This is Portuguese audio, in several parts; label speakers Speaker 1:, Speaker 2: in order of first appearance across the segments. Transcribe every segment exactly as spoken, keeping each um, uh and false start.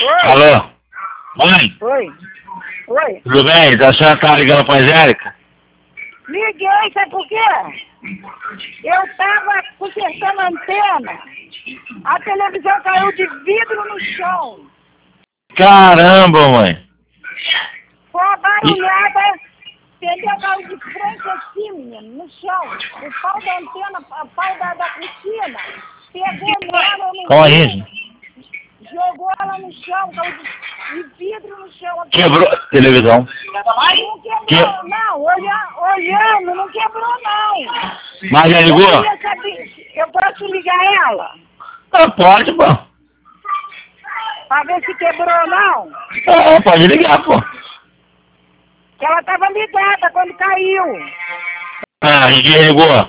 Speaker 1: Oi.
Speaker 2: Alô? Mãe?
Speaker 1: Oi. Oi.
Speaker 2: Tudo bem? A senhora tá ligando pra Angélica?
Speaker 1: Liguei, sabe por quê? Eu tava consertando a antena. A televisão caiu de vidro no chão.
Speaker 2: Caramba, mãe.
Speaker 1: Foi uma barulhada, entendeu? Caiu de frente assim, menino, no chão. O pau da antena, o pau da, da cortina, pegou nela, eu não
Speaker 2: Calma
Speaker 1: vi.
Speaker 2: aí, gente.
Speaker 1: Jogou ela no chão, caiu de, de vidro no chão.
Speaker 2: Quebrou a televisão.
Speaker 1: Não quebrou,
Speaker 2: Que...
Speaker 1: não. Olha, olhando, não quebrou, não.
Speaker 2: Mas já
Speaker 1: Eu
Speaker 2: ligou?
Speaker 1: queria saber, eu posso ligar ela?
Speaker 2: Ah, pode, pô.
Speaker 1: Pra ver se quebrou ou não?
Speaker 2: Ah, pode ligar, pô.
Speaker 1: Que ela tava ligada quando caiu.
Speaker 2: Ah, a gente desligou.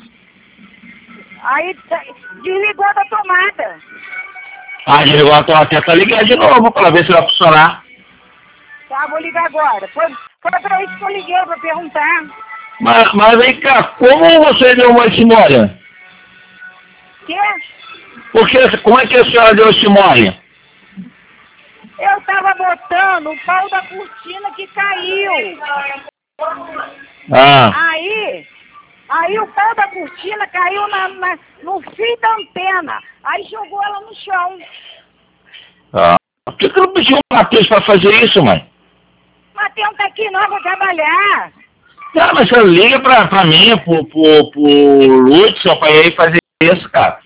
Speaker 1: Aí tá- desligou da tomada.
Speaker 2: Ah, desligou a tua tenta ligar de novo pra ver se vai funcionar.
Speaker 1: Tá, vou ligar agora. Foi, foi pra isso que eu liguei, pra perguntar.
Speaker 2: Mas, mas vem cá, como você deu uma esse mole?
Speaker 1: Quê?
Speaker 2: Porque, como é que a senhora deu esse mole?
Speaker 1: Eu tava botando o pau da cortina que caiu.
Speaker 2: Ah,
Speaker 1: Aí, aí o pau da cortina caiu na, na- no fio da antena. Aí jogou ela no chão.
Speaker 2: ah. Por que que não pediu um Matheus pra fazer isso, mãe?
Speaker 1: Matheus tá aqui não pra trabalhar.
Speaker 2: Ah, mas você liga pra, pra mim, pro, pro, pro Lúcio, pra ele fazer isso, cara.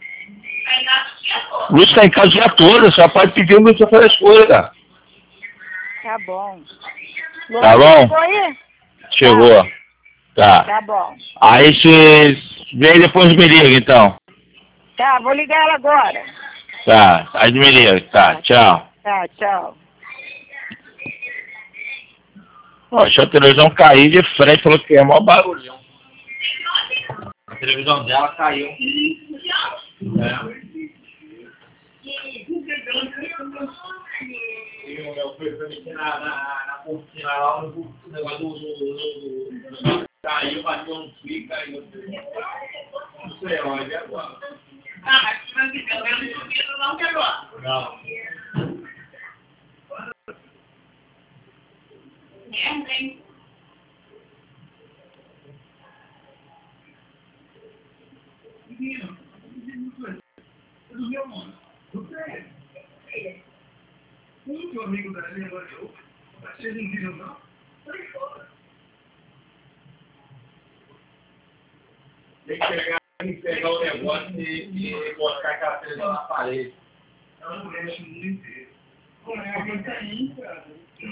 Speaker 2: O Lúcio tá em casa o dia todo, só pode pedir o Lúcio fazer as coisas, cara.
Speaker 1: Tá bom.
Speaker 2: Tá bom?
Speaker 1: Chegou aí?
Speaker 2: Chegou. Tá.
Speaker 1: Tá bom.
Speaker 2: Aí você vem depois me liga, então.
Speaker 1: Tá, vou ligar ela agora.
Speaker 2: Tá, aí me liga. Tá, tchau.
Speaker 1: Tá, tchau.
Speaker 2: Poxa, a televisão caiu de frente, falou que é mó barulhão. A televisão dela caiu. É. Eu fui mexer na, na, na cortina lá, o negócio do, do, do, do caiu, bateu no fio e caiu. Não sei onde é agora.
Speaker 3: Ah, mas mas pelo menos o vidro não quebrou.
Speaker 2: Não.
Speaker 3: É, tem. Menino, tudo meu nome. Tudo é. O único amigo da Helena agora eu. Vocês não viram, não? Sai fora.
Speaker 2: Tem que pegar, tem que pegar o negócio e, e botar aquela televisão na parede.
Speaker 3: Ela não mexe no mundo inteiro. Como é que tá aí, cara?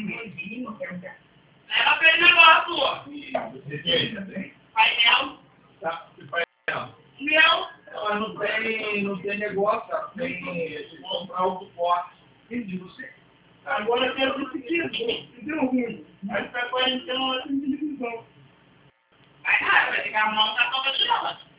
Speaker 3: Leva pra ele negócio, pô.
Speaker 2: Você tem também?
Speaker 3: Painel.
Speaker 2: Tá, você faz não.
Speaker 3: Meu.
Speaker 2: Ela não tem, não tem negócio, ela tem que comprar o suporte.
Speaker 3: Entendi você. Agora eu quero decidir. Deu ruim. Aí você vai então a televisão. Vai nada, vai ficar a mão na copa de nova.